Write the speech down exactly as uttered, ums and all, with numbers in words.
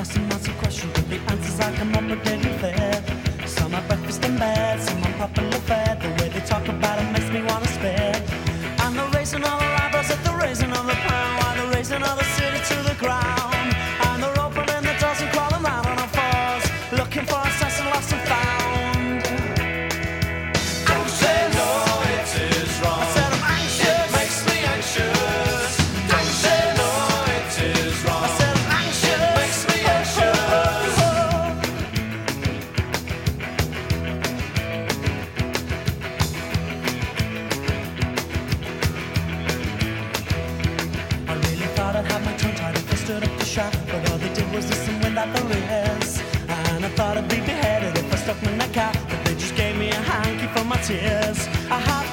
lost and lots of questions, but the answers I come up with didn't fit. Some are breakfast in bed, some are popular fed. The way they talk about it makes me wanna spit. And the raising of the eyebrows at the raising of the pound, while the raising of the city to the ground. And they're opening the doors and crawling out on our fours, looking for us and lost and found. But all they did was listen without the rest. And I thought I'd be beheaded if I stuck my neck out, but they just gave me a hanky for my tears. I had